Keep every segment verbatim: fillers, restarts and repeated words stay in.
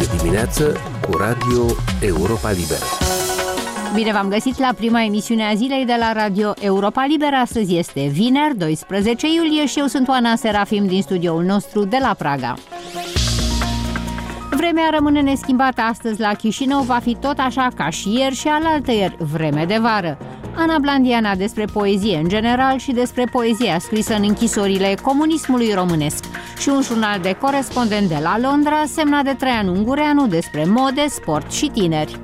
de dimineață cu Radio Europa Liberă. Bine v-am găsit la prima emisiune a zilei de la Radio Europa Liberă. Astăzi este vineri, doisprezece iulie și eu sunt Oana Serafim din studioul nostru de la Praga. Vremea rămâne neschimbată astăzi la Chișinău, va fi tot așa ca și ieri și alaltăieri, vreme de vară. Ana Blandiana despre poezie în general și despre poezia scrisă în închisorile comunismului românesc. Și un jurnal de corespondent de la Londra, semnat de Traian Ungureanu, despre mode, sport și tineri.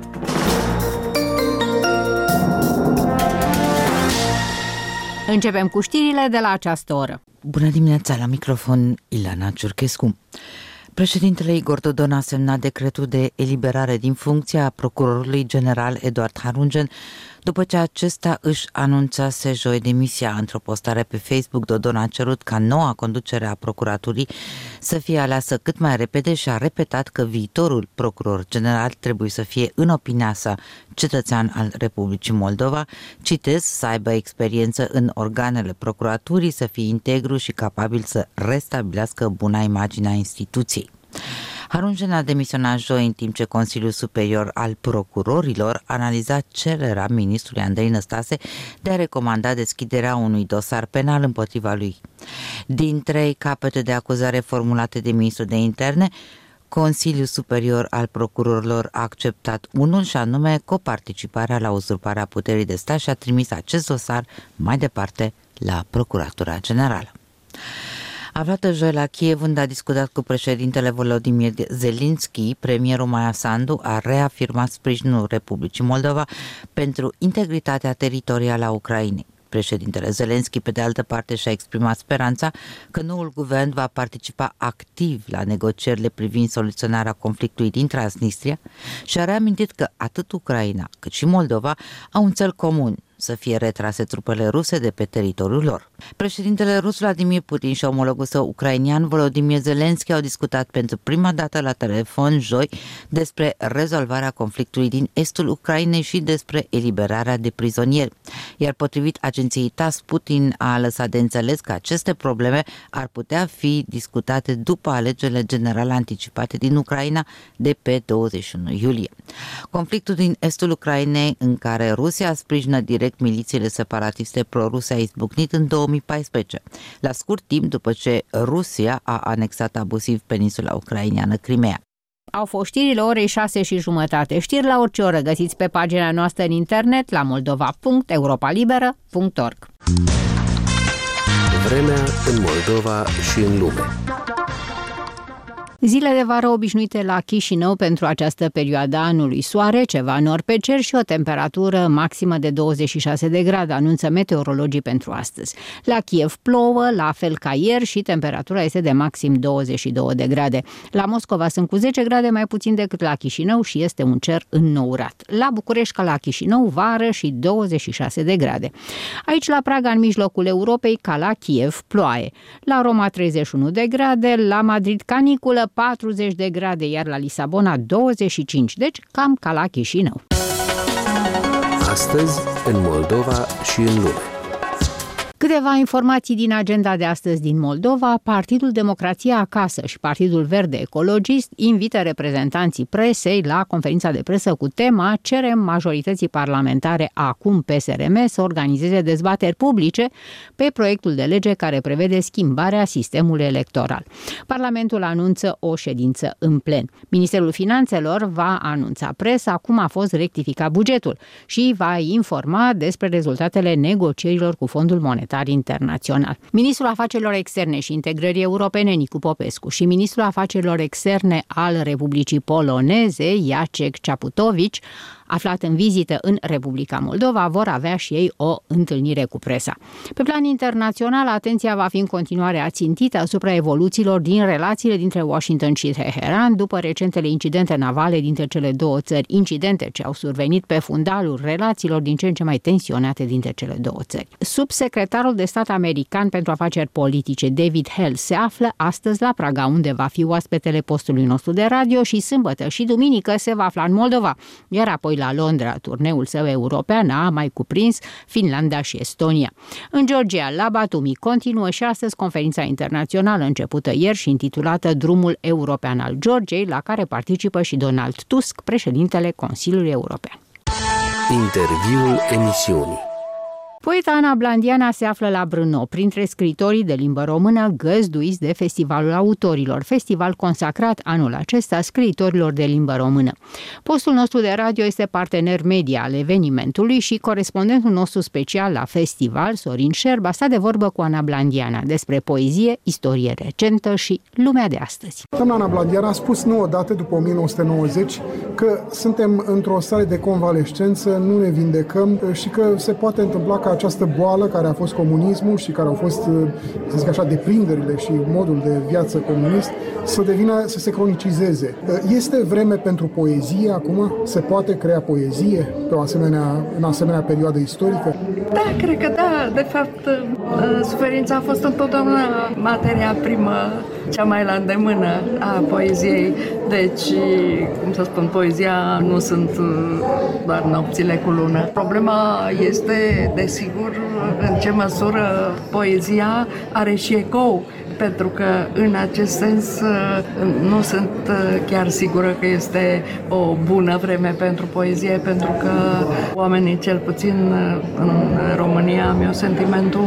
Începem cu știrile de la această oră. Bună dimineața, la microfon Ilana Ciurchescu. Președintele Igor Dodon a semnat decretul de eliberare din funcție a procurorului general Eduard Harungen după ce acesta își anunțase joi demisia. Într-o postare pe Facebook, Dodon a cerut ca noua conducere a procuraturii să fie aleasă cât mai repede și a repetat că viitorul procuror general trebuie să fie, în opinia sa, cetățean al Republicii Moldova, citez, să aibă experiență în organele procuraturii, să fie integru și capabil să restabilească buna imagine a instituției. Harungen a demisionat joi în timp ce Consiliul Superior al Procurorilor analiza cererea ministrului Andrei Năstase de a recomanda deschiderea unui dosar penal împotriva lui. Din trei capete de acuzare formulate de ministrul de interne, Consiliul Superior al Procurorilor a acceptat unul, și anume coparticiparea la uzurparea puterii de stat, și a trimis acest dosar mai departe la Procuratura Generală. Aflată joi la Kiev, unde a discutat cu președintele Volodymyr Zelensky, premierul Maia Sandu a reafirmat sprijinul Republicii Moldova pentru integritatea teritorială a Ucrainei. Președintele Zelensky, pe de altă parte, și-a exprimat speranța că noul guvern va participa activ la negocierile privind soluționarea conflictului din Transnistria și a reamintit că atât Ucraina cât și Moldova au un cel comun: să fie retrase trupele ruse de pe teritoriul lor. Președintele rus Vladimir Putin și omologul său ucrainian Volodymyr Zelensky au discutat pentru prima dată la telefon joi despre rezolvarea conflictului din estul Ucrainei și despre eliberarea de prizonieri. Iar potrivit agenției T A S S, Putin a lăsat de înțeles că aceste probleme ar putea fi discutate după alegerile generale anticipate din Ucraina de pe douăzeci și unu iulie. Conflictul din estul Ucrainei, în care Rusia sprijină direct milițiile separatiste proruse, a izbucnit în două mii paisprezece, la scurt timp după ce Rusia a anexat abuziv peninsula ucraineană Crimea. Au fost știrile orei șase și jumătate. Știri la orice oră găsiți pe pagina noastră în internet la moldova punct europa liberă punct org. Vremea în Moldova și în lume. Zile de vară obișnuite la Chișinău pentru această perioadă a anului. Soare, ceva nor pe cer și o temperatură maximă de douăzeci și șase de grade, anunță meteorologii pentru astăzi. La Kiev plouă, la fel ca ieri, și temperatura este de maxim douăzeci și două de grade. La Moscova sunt cu zece grade mai puțin decât la Chișinău și este un cer înnourat. La București, ca la Chișinău, vară și douăzeci și șase de grade. Aici la Praga, în mijlocul Europei, ca la Kiev, ploaie. La Roma treizeci și unu de grade, la Madrid caniculă, patruzeci de grade, iar la Lisabona douăzeci și cinci, deci cam ca la Chișinău. Astăzi, în Moldova și în lume. Câteva informații din agenda de astăzi din Moldova. Partidul Democrația Acasă și Partidul Verde Ecologist invită reprezentanții presei la conferința de presă cu tema "Cerem majorității parlamentare, acum P S R M, să organizeze dezbateri publice pe proiectul de lege care prevede schimbarea sistemului electoral". Parlamentul anunță o ședință în plen. Ministerul Finanțelor va anunța presa cum a fost rectificat bugetul și va informa despre rezultatele negocierilor cu Fondul Monetar Internațional. Ministrul Afacerilor Externe și Integrării Europene Nicu Popescu și Ministrul Afacerilor Externe al Republicii Poloneze Jacek Czaputowicz, aflat în vizită în Republica Moldova, vor avea și ei o întâlnire cu presa. Pe plan internațional, atenția va fi în continuare ațintită asupra evoluțiilor din relațiile dintre Washington și Teheran după recentele incidente navale dintre cele două țări, incidente ce au survenit pe fundalul relațiilor din ce în ce mai tensionate dintre cele două țări. Subsecretarul de stat american pentru afaceri politice David Hale se află astăzi la Praga, unde va fi oaspetele postului nostru de radio, și sâmbătă și duminică se va afla în Moldova, iar apoi la Londra. Turneul său european a mai cuprins Finlanda și Estonia. În Georgia, la Batumi, continuă și astăzi conferința internațională începută ieri și intitulată Drumul European al Georgiei, la care participă și Donald Tusk, președintele Consiliului European. Interviul emisiunii. Poeta Ana Blandiana se află la Brno, printre scriitorii de limbă română găzduiți de Festivalul Autorilor, festival consacrat anul acesta scriitorilor de limbă română. Postul nostru de radio este partener media al evenimentului și corespondentul nostru special la festival, Sorin Șerba, sta de vorbă cu Ana Blandiana despre poezie, istorie recentă și lumea de astăzi. Doamna Ana Blandiana a spus nouă dată, după o mie nouă sute nouăzeci, că suntem într-o stare de convalescență, nu ne vindecăm și că se poate întâmpla ca această boală care a fost comunismul și care au fost, să zic așa, deprinderile și modul de viață comunist să devină, să se cronicizeze. Este vreme pentru poezie acum? Se poate crea poezie pe o asemenea, în asemenea perioadă istorică? Da, cred că da. De fapt, suferința a fost întotdeauna materia primă, cea mai la îndemână a poeziei. Deci, cum să spun, poezia nu sunt doar nopțile cu lună. Problema este, desigur, în ce măsură poezia are și ecou, pentru că în acest sens nu sunt chiar sigură că este o bună vreme pentru poezie, pentru că oamenii, cel puțin în România, am eu sentimentul,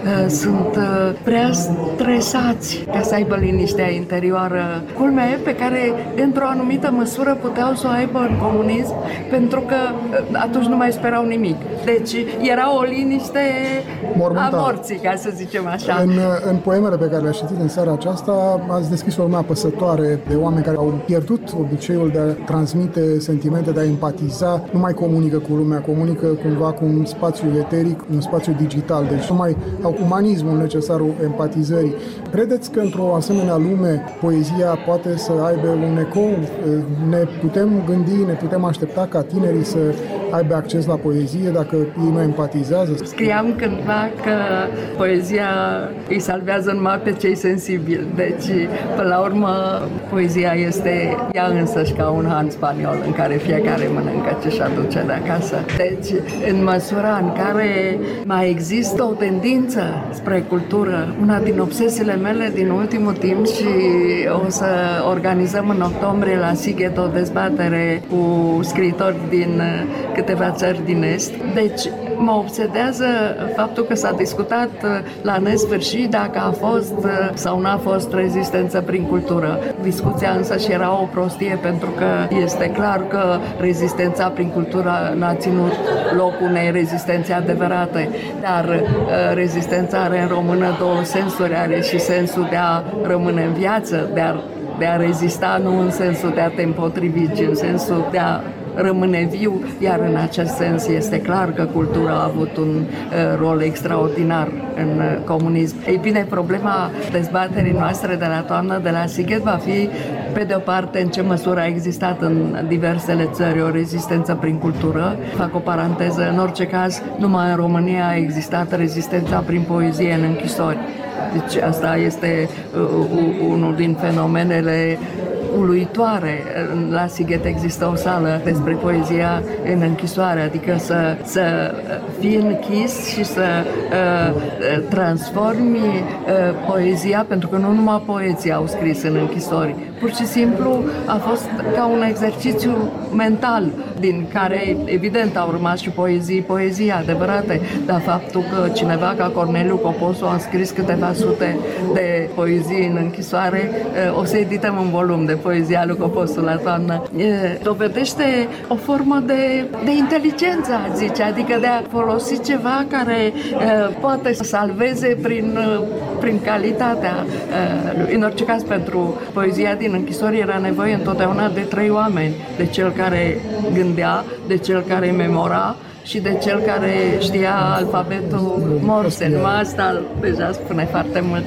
sunt prea stresați ca să aibă liniștea interioară. Culmea e pe care, într-o anumită măsură, puteau să o aibă în comunism, pentru că atunci nu mai sperau nimic. Deci era o liniște mormântat a morții, ca să zicem așa. În, în poemele pe care le-ați citit în seara aceasta, ați deschis o lume apăsătoare de oameni care au pierdut obiceiul de a transmite sentimente, de a empatiza, nu mai comunică cu lumea, comunică cumva cu un spațiu eteric, un spațiu digital, deci nu mai au umanismul necesar empatizării. Credeți că într-o asemenea lume poezia poate să aibă un ecou? Ne putem gândi, ne putem aștepta ca tinerii să aibă acces la poezie dacă ei nu empatizează? Scriam cândva că poezia îi salvează numai pe cei sensibili. Deci, până la urmă, poezia este ea însăși ca un han spaniol în care fiecare mănâncă ce-și aduce de acasă. Deci, în măsura în care mai există o tendință spre cultură, una din obsesiile mele din ultimul timp, și o să organizăm în octombrie la Sighet o dezbatere cu scriitori din câteva țări din Est. Deci, mă obsedează faptul că s-a discutat la nesfârșit dacă a fost sau n-a fost rezistență prin cultură. Discuția însă și era o prostie, pentru că este clar că rezistența prin cultură n-a ținut loc unei rezistențe adevărate, dar rezistența are în română două sensuri, are și sensul de a rămâne în viață, de a, de a rezista, nu în sensul de a te împotrivi, ci în sensul de a rămâne viu, iar în acest sens este clar că cultura a avut un uh, rol extraordinar în uh, comunism. Ei bine, problema dezbaterii noastre de la toamnă de la Sighet va fi, pe de o parte, în ce măsură a existat în diversele țări o rezistență prin cultură. Fac o paranteză, în orice caz, numai în România a existat rezistența prin poezie în închisori. Deci asta este uh, unul din fenomenele uluitoare. La Sighet există o sală despre poezia în închisoare, adică să, să fii închis și să uh, transformi uh, poezia, pentru că nu numai poeții au scris în închisori. Pur și simplu a fost ca un exercițiu mental, din care evident au rămas și poezii, poezii adevărate, dar faptul că cineva ca Corneliu Coposu a scris câteva sute de poezii în închisoare, uh, o să edităm un volum de poezia lui Coposu la toamnă, dovedește o formă de, de inteligență, zice, adică de a folosi ceva care uh, poate să salveze prin, uh, prin calitatea uh, lui. În orice caz, pentru poezia din închisori era nevoie întotdeauna de trei oameni, de cel care gândea, de cel care memora și de cel care știa alfabetul Morse. Numai asta deja spune foarte mult.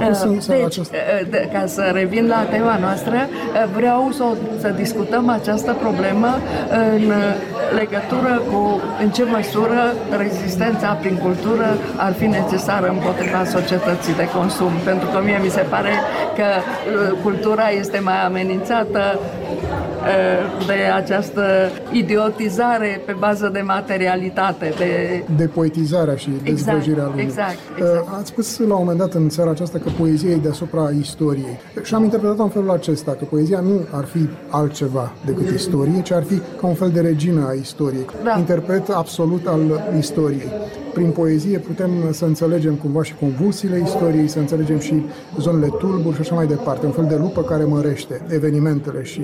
Deci, ca să revin la tema noastră, vreau să, să discutăm această problemă în legătură cu în ce măsură rezistența prin cultură ar fi necesară împotriva societății de consum. Pentru că mie mi se pare că cultura este mai amenințată de această idiotizare pe bază de materialitate, de... de poetizarea și dezvăjirea lui. Exact, exact. Ați spus la un moment dat în seara aceasta că poezia e deasupra istoriei. Și am interpretat în felul acesta, că poezia nu ar fi altceva decât istorie, ci ar fi ca un fel de regină a istoriei. Da. Interpret absolut al istoriei. Prin poezie putem să înțelegem cumva și convulsiile istoriei, să înțelegem și zonele tulburi și așa mai departe. Un fel de lupă care mărește evenimentele și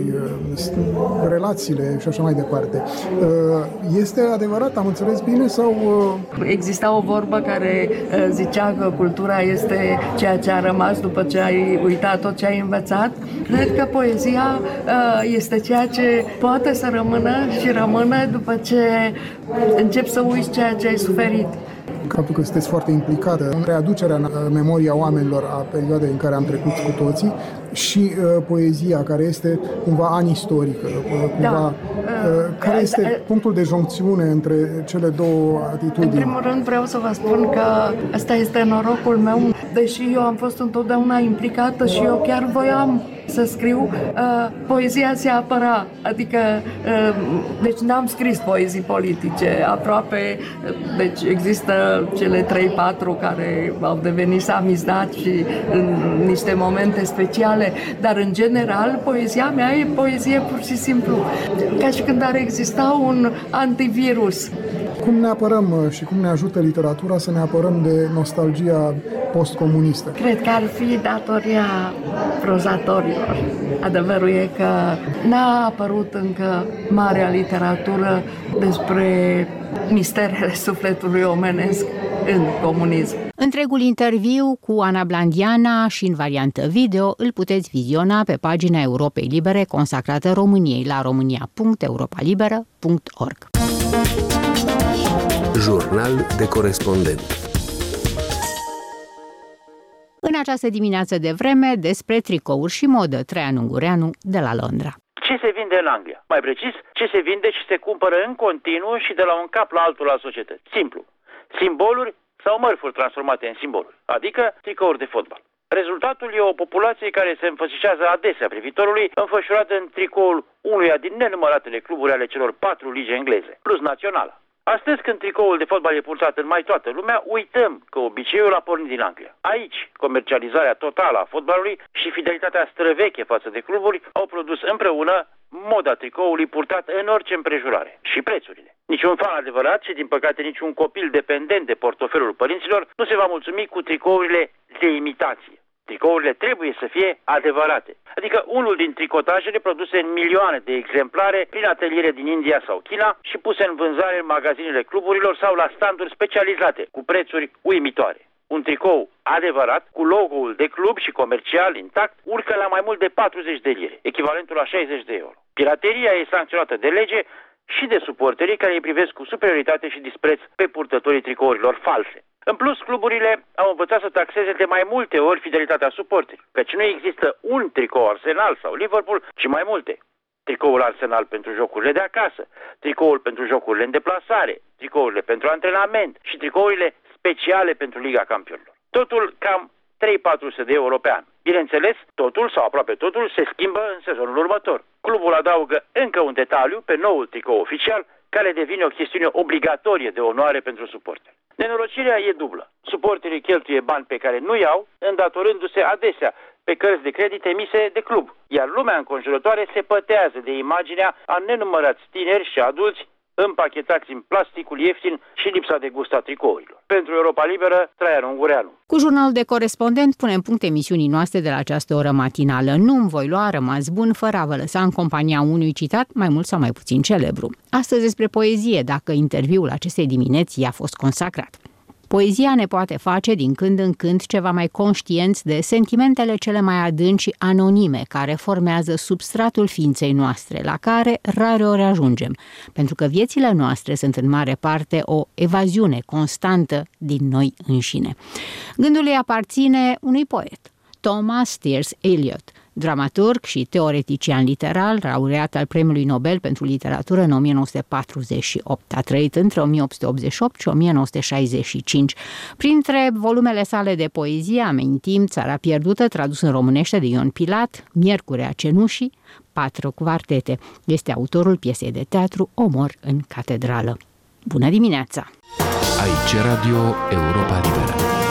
uh, relațiile și așa mai departe. Uh, este adevărat? Am înțeles bine? Sau... Uh... Exista o vorbă care uh, zicea că cultura este ceea ce a rămas după ce ai uitat tot ce ai învățat. Cred că poezia uh, este ceea ce poate să rămână și rămână după ce începi să uiți ceea ce ai suferit. Faptul că sunteți foarte implicată în readucerea memoria oamenilor a perioadei în care am trecut cu toții și uh, poezia, care este cumva anistorică, uh, cumva, da. uh, care este da. punctul de joncțiune între cele două atitudini? În primul rând vreau să vă spun că ăsta este norocul meu, deși eu am fost întotdeauna implicată și eu chiar voiam să scriu, uh, poezia se apăra, adică, uh, deci n-am scris poezii politice, aproape, uh, deci există cele trei patru care au devenit samizdat și în niște momente speciale, dar în general poezia mea e poezie pur și simplu, ca și când ar exista un antivirus. Cum ne apărăm și cum ne ajută literatura să ne apărăm de nostalgia postcomunistă? Cred că ar fi datoria prozatorilor. Adevărul e că n-a apărut încă marea literatură despre misterele sufletului omenesc în comunism. Întregul interviu cu Ana Blandiana și în variantă video îl puteți viziona pe pagina Europei Libere consacrată României la românia punct europa liberă punct org. Jurnal de corespondent. În această dimineață de vreme, despre tricouri și modă, Traian Ungureanu de la Londra. Ce se vinde în Anglia? Mai precis, ce se vinde și se cumpără în continuu și de la un cap la altul al societății. Simplu. Simboluri sau mărfuri transformate în simboluri, adică tricouri de fotbal. Rezultatul e o populație care se înfățișează adesea privitorului, înfășurată în tricoul unuia din nenumăratele cluburi ale celor patru ligi engleze, plus naționala. Astăzi, când tricoul de fotbal e purtat în mai toată lumea, uităm că obiceiul a pornit din Anglia. Aici, comercializarea totală a fotbalului și fidelitatea străveche față de cluburi au produs împreună moda tricoului purtat în orice împrejurare și prețurile. Niciun fan adevărat și, din păcate, niciun copil dependent de portofelul părinților nu se va mulțumi cu tricourile de imitație. Tricourile trebuie să fie adevărate, adică unul din tricotajele produse în milioane de exemplare prin ateliere din India sau China și puse în vânzare în magazinele cluburilor sau la standuri specializate cu prețuri uimitoare. Un tricou adevărat, cu logo-ul de club și comercial intact, urcă la mai mult de patruzeci de lire, echivalentul la șaizeci de euro. Pirateria e sancționată de lege și de suporterii care îi privesc cu superioritate și dispreț pe purtătorii tricourilor false. În plus, cluburile au învățat să taxeze de mai multe ori fidelitatea suporterilor, căci nu există un tricou Arsenal sau Liverpool, ci mai multe. Tricoul Arsenal pentru jocurile de acasă, tricoul pentru jocurile în deplasare, tricourile pentru antrenament și tricourile speciale pentru Liga Campionilor. Totul cam trei patru sute de euro pe an. Bineînțeles, totul sau aproape totul se schimbă în sezonul următor. Clubul adaugă încă un detaliu pe noul tricou oficial, care devine o chestiune obligatorie de onoare pentru suporteri. Nenorocirea e dublă. Suporterii cheltuie bani pe care nu iau, îndatorându-se adesea pe cărți de credit emise de club, iar lumea înconjurătoare se pătează de imaginea a nenumărați tineri și adulți împachetați în plasticul ieftin și lipsa de gust a tricourilor. Pentru Europa Liberă, Traian Ungureanu. Cu jurnalul de corespondent punem punct emisiunii noastre de la această oră matinală. Nu-mi voi lua, rămas bun, fără a vă lăsa în compania unui citat mai mult sau mai puțin celebru. Astăzi despre poezie, dacă interviul acestei dimineți i-a fost consacrat. Poezia ne poate face din când în când ceva mai conștienți de sentimentele cele mai adânci și anonime care formează substratul ființei noastre, la care rareori ajungem, pentru că viețile noastre sunt în mare parte o evaziune constantă din noi înșine. Gândul ei aparține unui poet, Thomas Stearns Eliot, dramaturg și teoretician literar, laureat al Premiului Nobel pentru Literatură în o mie nouă sute patruzeci și opt. A trăit între o mie opt sute optzeci și opt și o mie nouă sute șaizeci și cinci. Printre volumele sale de poezie amintim Țara pierdută, tradus în românește de Ion Pilat, Miercurea cenușii, patru quartete. Este autorul piesei de teatru Omor în catedrală. Bună dimineața! Aici Radio Europa Liberă.